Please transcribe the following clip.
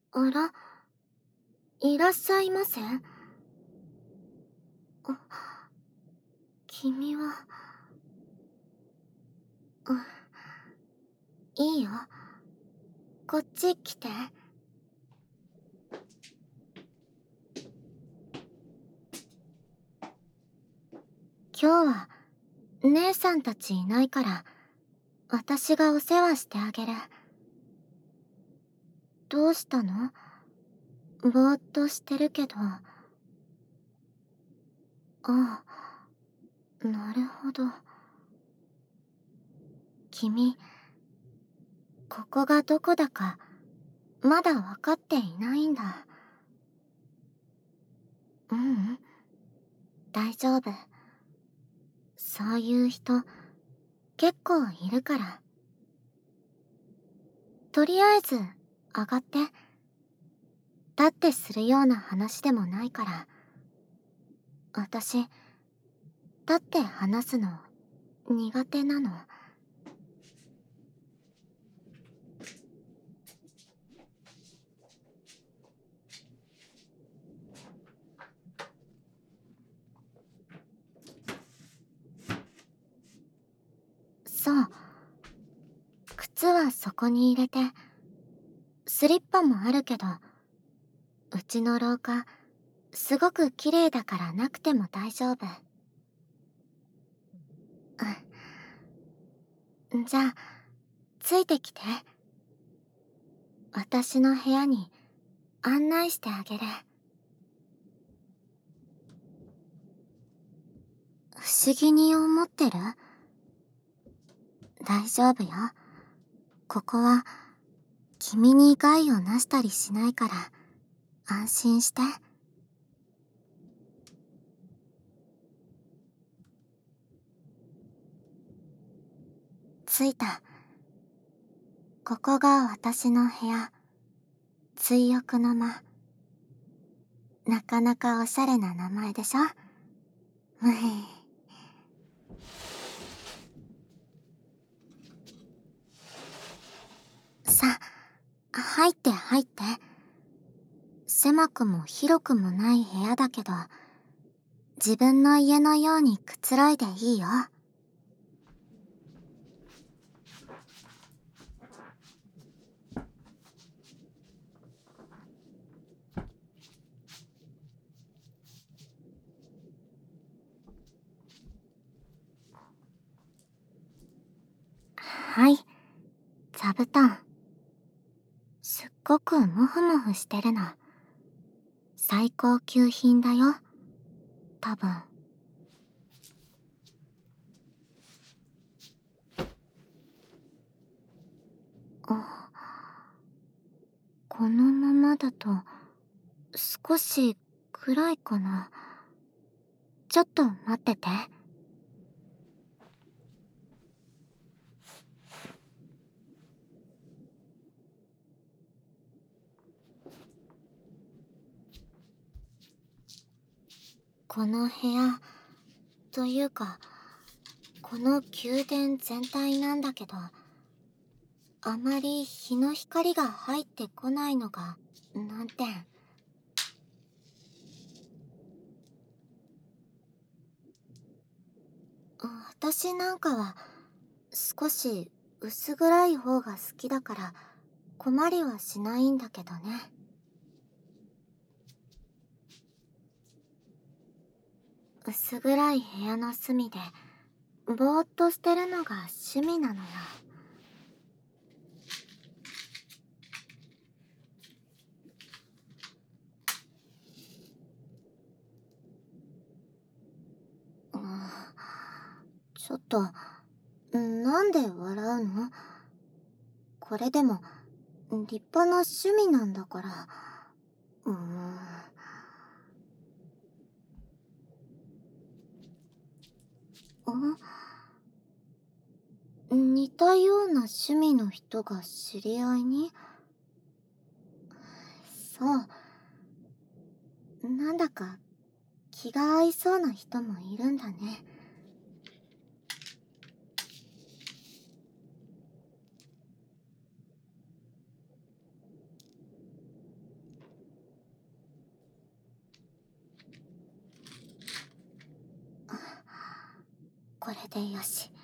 あら、いらっしゃいませ。君は、いいよ。こっち来て。今日は、姉さんたちいないから、私がお世話してあげる。どうしたの？ぼーっとしてるけど。ああ、なるほど。君、ここがどこだか、まだわかっていないんだ。ううん、大丈夫。そういう人、結構いるから。とりあえず、上がって。立ってするような話でもないから。私、立って話すの、苦手なの。そう。靴はそこに入れて。スリッパもあるけど、うちの廊下、すごく綺麗だからなくても大丈夫。じゃあ、ついてきて。私の部屋に案内してあげる。不思議に思ってる？大丈夫よ。ここは、君に害をなしたりしないから、安心して。着いた。ここが私の部屋。追憶の間。なかなかおしゃれな名前でしょ？むへ。さあ、入って入って。狭くも広くもない部屋だけど、自分の家のようにくつろいでいいよ。はい、座布団。すっごくモフモフしてるの。最高級品だよ。多分。このままだと、少し暗いかな。ちょっと待ってて。この部屋、というか、この宮殿全体なんだけど、あまり日の光が入ってこないのが難点。私なんかは少し薄暗い方が好きだから困りはしないんだけどね。薄暗い部屋の隅でぼーっとしてるのが趣味なのよ。ちょっと、なんで笑うの？これでも立派な趣味なんだから。似たような趣味の人が知り合いに？そう。なんだか気が合いそうな人もいるんだね。 これでよし。